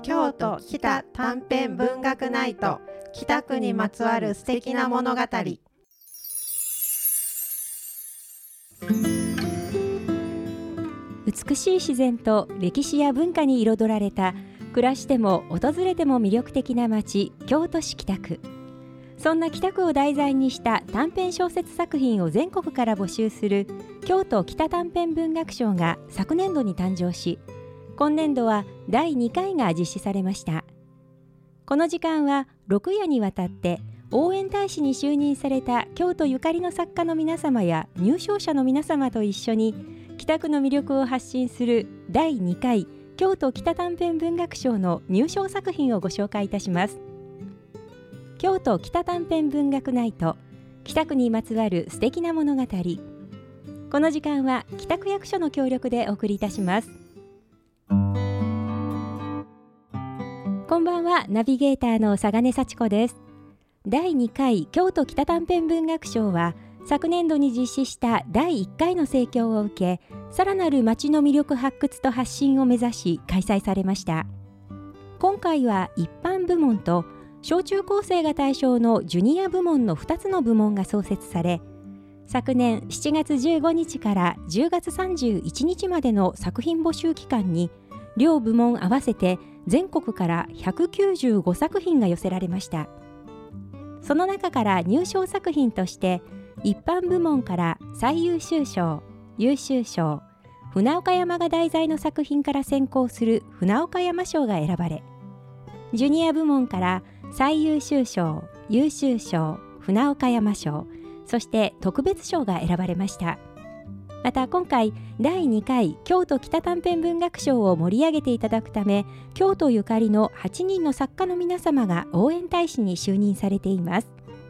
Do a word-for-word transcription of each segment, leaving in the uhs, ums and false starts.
京都北短編文学ナイト、北区にまつわる素敵な物語。 美しい自然と歴史や文化に彩られた、暮らしても訪れても魅力的な街、京都市北区。そんな北区を題材にした短編小説作品を全国から募集する京都北短編文学賞が昨年度に誕生し、今年度はだいにかいが実施されました。この時間はろく夜にわたって応援大使に就任された京都ゆかりの作家の皆様や入賞者の皆様と一緒に北区の魅力を発信するだいにかい京都北短編文学賞の入賞作品をご紹介いたします。京都北短編文学ナイト、北区にまつわる素敵な物語。この時間は北区役所の協力でお送りいたします。こんばんは、ナビゲーターの佐金幸子です。だいにかい京都北短編文学賞は昨年度に実施しただいいっかいの盛況を受け、さらなる街の魅力発掘と発信を目指し開催されました。今回は一般部門と小中高生が対象のジュニア部門のふたつの部門が創設され、昨年しちがつじゅうごにちからじゅうがつさんじゅういちにちまでの作品募集期間に両部門合わせて全国からひゃくきゅうじゅうごさくひんが寄せられました。その中から入賞作品として一般部門から最優秀賞、優秀賞、船岡山が題材の作品から選考する船岡山賞が選ばれ、ジュニア部門から最優秀賞、優秀賞、船岡山賞、そして特別賞が選ばれました。また今回だいにかい京都北短編文学賞を盛り上げていただくため、京都ゆかりのはちにんの作家の皆様が応援大使に就任されています。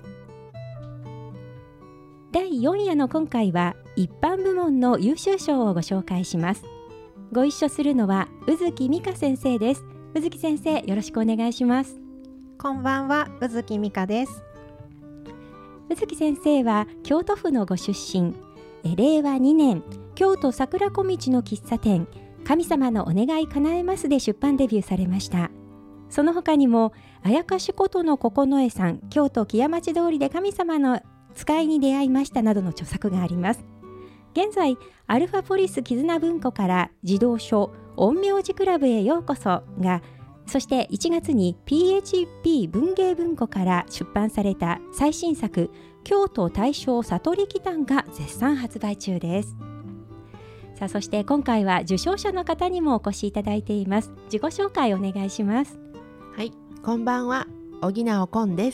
だいよん夜の今回は一般部門の優秀賞をご紹介します。ご一緒するのは宇月美香先生です。宇月先生、よろしくお願いします。 こんばんは、宇月美香です。 宇月先生は京都府のご出身。れいわにねん、京都桜小道の喫茶店、神様のお願い叶えますで出版デビューされました。その他にも、あやかしことの九重さん、京都木屋町通りで神様の使いに出会いましたなどの著作があります。現在、アルファポリス絆文庫から児童書、陰陽師クラブへようこそが、そしていちがつに ピーエイチピー 文芸文庫から出版された最新作、京都大正悟り祈祷が絶賛発売中です。さあ、そして今回は受賞者の方にもお越しいただいています。自己紹介お願いします。 はい、こんばんは、小木直今です。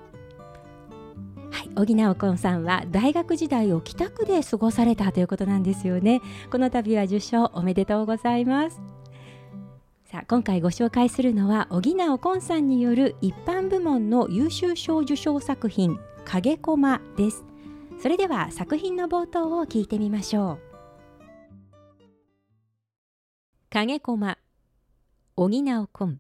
はい、小木直今さんは大学時代を北区で過ごされたということなんですよね。この度は受賞おめでとうございます。さあ、今回ご紹介するのは小木直今さんによる一般部門の優秀賞受賞作品、影駒です。それでは作品の冒頭を聞いてみましょう。影駒、小木直今。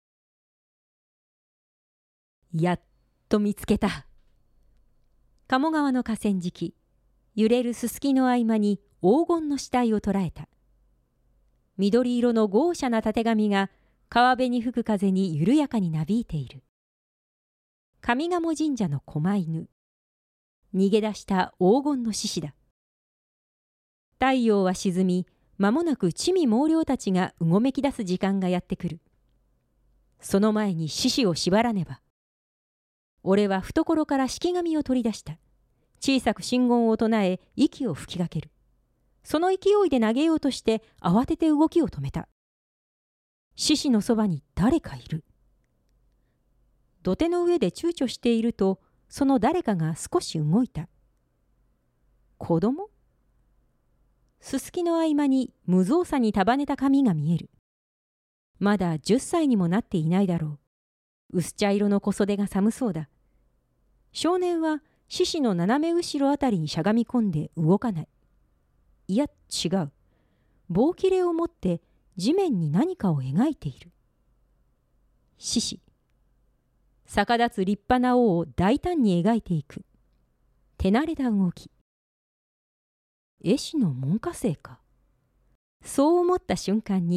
やっと見つけた。鴨川の河川敷、揺れるすすきの合間に黄金の死体を捉えた。緑色の豪奢なたてがみが川辺に吹く風に緩やかになびいている。上賀茂神社の狛犬。逃げ出した黄金の獅子だ。太陽は沈み、間もなく魑魅魍魎たちがうごめき出す時間がやってくる。その前に獅子を縛らねば。俺は懐から式紙を取り出した。小さく真言を唱え、息を吹きかける。その勢いで投げようとして慌てて動きを止めた。獅子のそばに誰かいる。土手の上で躊躇していると、その誰かが少し動いた。子供？すすきの合間に無造作に束ねた髪が見える。まだじゅっさいにもなっていないだろう。薄茶色の小袖が寒そうだ。少年は獅子の斜め後ろあたりにしゃがみ込んで動かない。いや、違う。棒切れを持って地面に何かを描いている。獅子。逆立つ立派な尾を大胆に描いていく。手慣れた動き。絵師の門下生か。そう思った瞬間に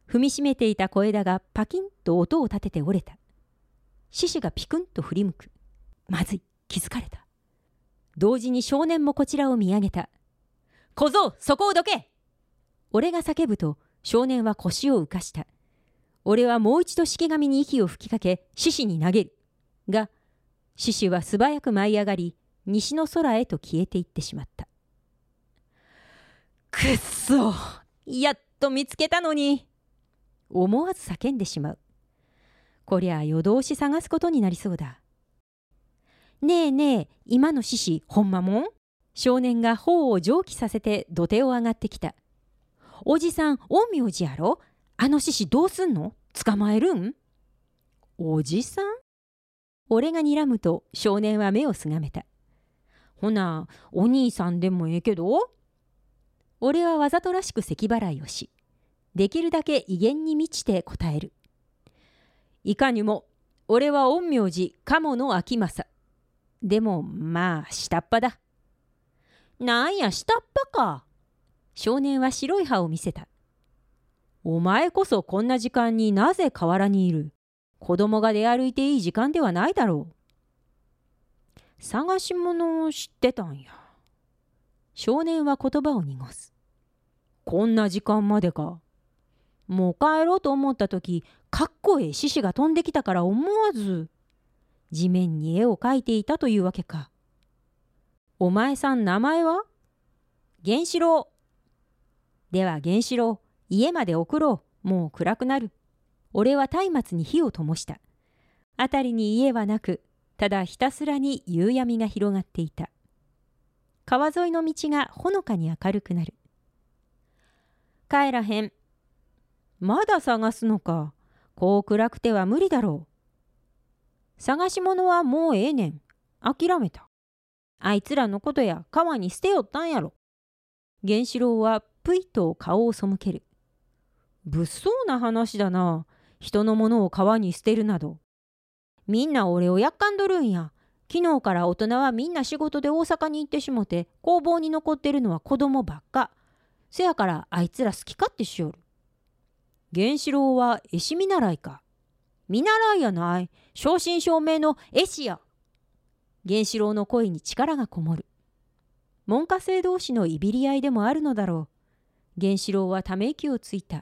踏みしめていた小枝がパキンと音を立てて折れた。獅子がピクンと振り向く。まずい、気づかれた。同時に少年もこちらを見上げた。小僧、そこをどけ！俺が叫ぶと少年は腰を浮かした。俺はもう一度式神に息を吹きかけ獅子に投げる。が、獅子は素早く舞い上がり、西の空へと消えていってしまった。くっそ！やっと見つけたのに！思わず叫んでしまう。こりゃ夜通し探すことになりそうだ。ねえねえ、今の獅子ほんまもん？少年が頬を蒸気させて土手を上がってきた。おじさん、陰陽師やろ？あの獅子どうすんの？捕まえるん？おじさん？俺が睨むと少年は目をすがめた。ほな、お兄さんでもええけど？俺はわざとらしく咳払いをし、できるだけ威厳に満ちて答える。いかにも、俺は陰陽師鴨の秋政。でもまあ下っ端だ。なんや下っ端か。少年は白い歯を見せた。お前こそこんな時間になぜ河原にいる？子供が出歩いていい時間ではないだろう。探し物を知ってたんや。少年は言葉を濁す。こんな時間までか。もう帰ろうと思った時、かっこええ獅子が飛んできたから思わず地面に絵を描いていたというわけか。お前さん名前は？源四郎。では源四郎、家まで送ろう。もう暗くなる。俺は松明に火を灯した。あたりに家はなく、ただひたすらに夕闇が広がっていた。川沿いの道がほのかに明るくなる。帰らへん。まだ探すのか。こう暗くては無理だろう。探し物はもうええねん。諦めた。あいつらのことや川に捨てよったんやろ。源四郎はぷいと顔を背ける。物騒な話だな。人のものを川に捨てるなど。みんな俺をやっかんどるんや。昨日から大人はみんな仕事で大阪に行ってしもて、工房に残ってるのは子供ばっか。せやからあいつら好き勝手しよる。源四郎は絵師見習いか。見習いやない。正真正銘の絵師や。源四郎の声に力がこもる。門下生同士のいびり合いでもあるのだろう。源四郎はため息をついた。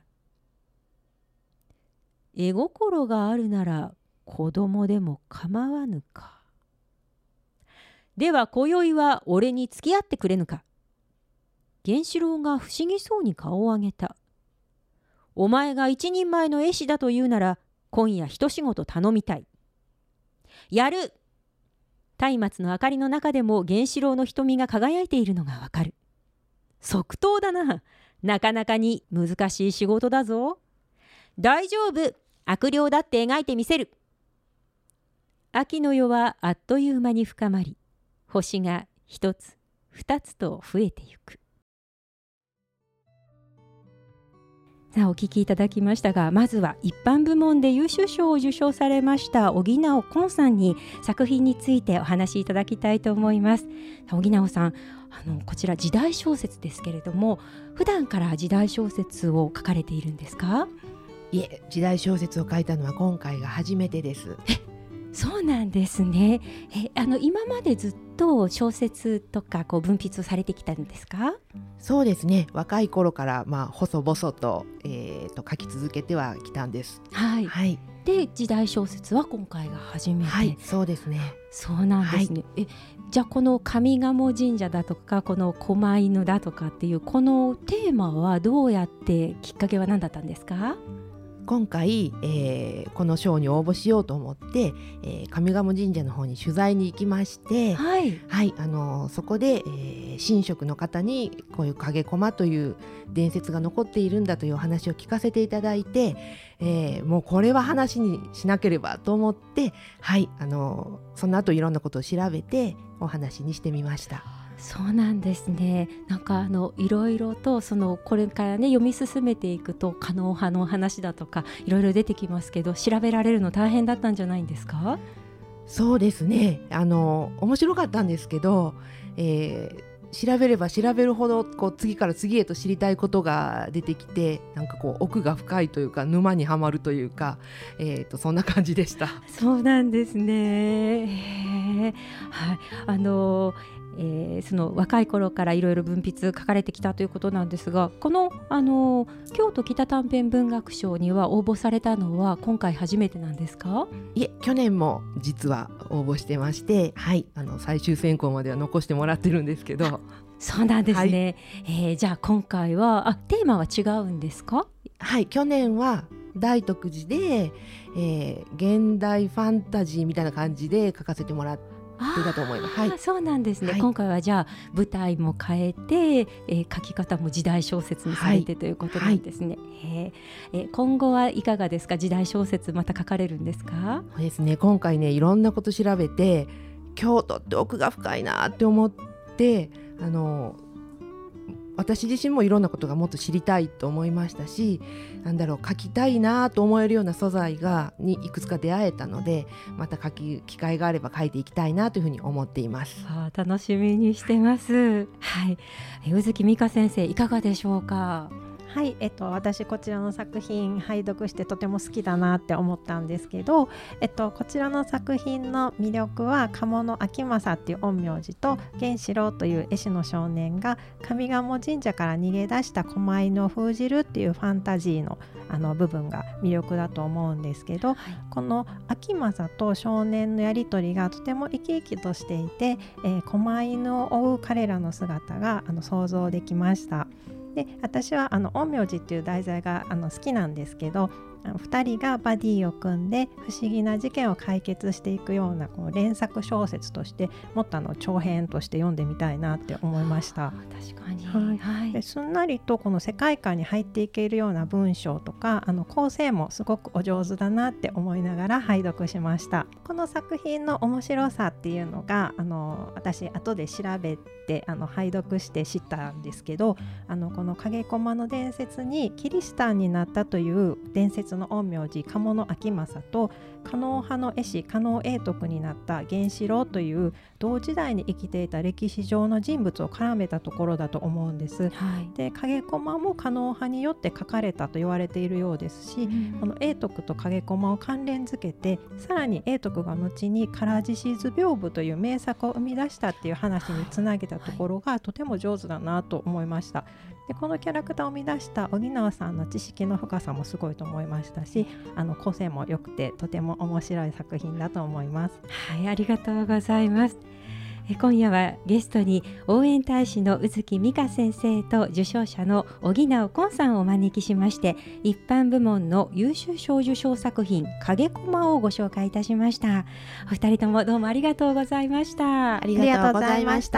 絵心があるなら子供でも構わぬか。では今宵は俺に付き合ってくれぬか。源四郎が不思議そうに顔を上げた。お前が一人前の絵師だというなら今夜一仕事頼みたい。やる。松明の明かりの中でも源四郎の瞳が輝いているのがわかる。即答だな。なかなかに難しい仕事だぞ。大丈夫。悪霊だって描いてみせる。秋の夜はあっという間に深まり、星が一つ二つと増えてゆく。さあお聞きいただきましたが、まずは一般部門で優秀賞を受賞されました小木直昆さんに作品についてお話しいただきたいと思います。小木直さん、あのこちら時代小説ですけれども、普段から時代小説を書かれているんですか？ いえ、時代小説を書いたのは今回が初めてです。 え、そうなんですね。え、あの今までずっと小説とかこう文筆をされてきたんですか？ そうですね、若い頃からまあ細々と、えー、と書き続けてはきたんです。 はい、 はい、 で時代小説は今回が初めて。 はい、そうですね。 そうなんですね。はい、えじゃあこの上賀茂神社だとかこの狛犬だとかっていうこのテーマはどうやってきっかけは何だったんですか？ 今回、えー、この賞に応募しようと思って、えー、上賀茂神社の方に取材に行きまして、 はいはい、あのー、そこで、えー、神職の方にこういう影駒という伝説が残っているんだというお話を聞かせていただいて、えー、もうこれは話にしなければと思って、はい、あのー、その後いろんなことを調べてお話にしてみました。 そうなんですね。なんかあのいろいろとそのこれからね読み進めていくと狩野派の話だとかいろいろ出てきますけど、調べられるの大変だったんじゃないんですか？ そうですね、あの面白かったんですけど、えー、 調べれば調べるほどこう次から次へと知りたいことが出てきて、なんかこう奥が深いというか沼にはまるというか、えー、とそんな感じでした。 そうなんですね。へー、はい、あのーえー、その若い頃からいろいろ文筆書かれてきたということなんですが、この、あのー、京都北短編文学賞には応募されたのは今回初めてなんですか？ いえ、去年も実は応募してまして、はい、あの最終選考までは残してもらってるんですけど。 そうなんですね、はい。えー、じゃあ今回はあテーマは違うんですか？ はい、去年は大徳寺で、えー、現代ファンタジーみたいな感じで書かせてもらってだと思います。はい、 そうなんですね、 はい、 今回はじゃあ舞台も変えて、えー、書き方も時代小説にされて、はい、ということなんですね、はいえー、今後はいかがですか？時代小説また書かれるんですか？ そうですね、今回ねいろんなこと調べて、京都って奥が深いなって思って、あの私自身もいろんなことがもっと知りたいと思いましたし、なんだろう書きたいなと思えるような素材がにいくつか出会えたので、また書き機会があれば書いていきたいなというふうに思っています。 あ、楽しみにしてます。はい、宇月美香先生いかがでしょうか？ はい、えっと、私こちらの作品拝読してとても好きだなって思ったんですけど、えっと、こちらの作品の魅力は鴨の秋政っていう陰陽師と源四郎という絵師の少年が上賀茂神社から逃げ出した狛犬を封じるっていうファンタジーの、あの部分が魅力だと思うんですけど、はい、この秋政と少年のやり取りがとても生き生きとしていて、えー、狛犬を追う彼らの姿があの想像できました。で私はあの陰陽師っていう題材があの好きなんですけど、ふたりがバディを組んで不思議な事件を解決していくようなこう連作小説としてもっとあの長編として読んでみたいなって思いました。 確かに、 はいはい、ですんなりとこの世界観に入っていけるような文章とかあの構成もすごくお上手だなって思いながら拝読しました。この作品の面白さっていうのがあの私後で調べてあの拝読して知ったんですけど、あのこの影駒の伝説にキリシタンになったという伝説の陰陽師鴨の秋政と狩野派の絵師狩野永徳になった源四郎という同時代に生きていた歴史上の人物を絡めたところだと思うんです、はい、で影駒も狩野派によって書かれたと言われているようですし、うん、この永徳と影駒を関連づけてさらに永徳が後に唐獅子図屏風という名作を生み出したっていう話につなげたところがとても上手だなと思いました。でこのキャラクターを生み出した荻縄さんの知識の深さもすごいと思いましたし、あの構成も良くてとても面白い作品だと思います。 はい、ありがとうございます。え今夜はゲストに応援大使の宇月美香先生と受賞者の荻縄昆さんをお招きしまして、一般部門の優秀賞受賞作品影駒をご紹介いたしました。お二人ともどうもありがとうございました。 ありがとうございました。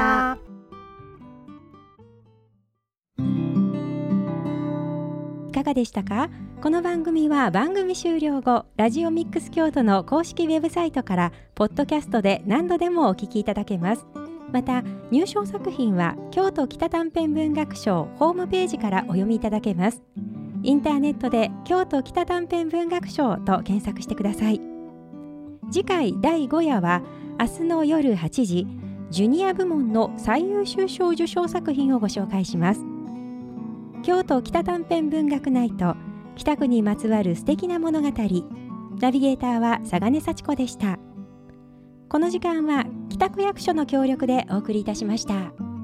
いかがでしたか？この番組は番組終了後、ラジオミックス京都の公式ウェブサイトからポッドキャストで何度でもお聞きいただけます。また入賞作品は京都北短編文学賞ホームページからお読みいただけます。インターネットで京都北短編文学賞と検索してください。次回だいご夜は明日の夜はちじ、ジュニア部門の最優秀賞受賞作品をご紹介します。京都北短編文学ナイト、北区にまつわる素敵な物語。ナビゲーターは佐賀根幸子でした。この時間は北区役所の協力でお送りいたしました。